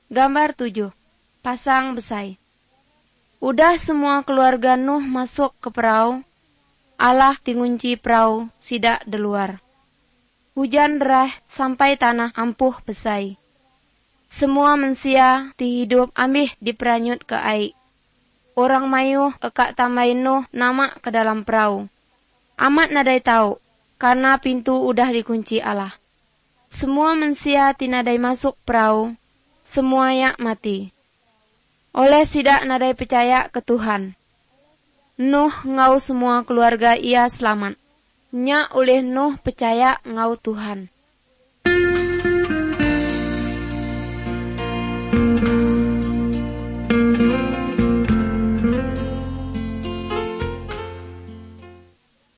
Gambar 7. Pasang besai. Udah semua keluarga Nuh masuk ke perahu, Allah tingunci perahu sidak di luar. Hujan deras sampai tanah ampuh besai. Semua manusia hidup ambih diperanyut ke air. Orang mayuh ekak tambahin Nuh nama ke dalam perahu. Amat nadai tahu, karena pintu udah dikunci Allah. Semua manusia tinadai masuk perahu, semua yak mati. Oleh sidak nadai percaya ke Tuhan. Nuh ngau semua keluarga ia selamat. Nyak oleh Nuh percaya ngau Tuhan.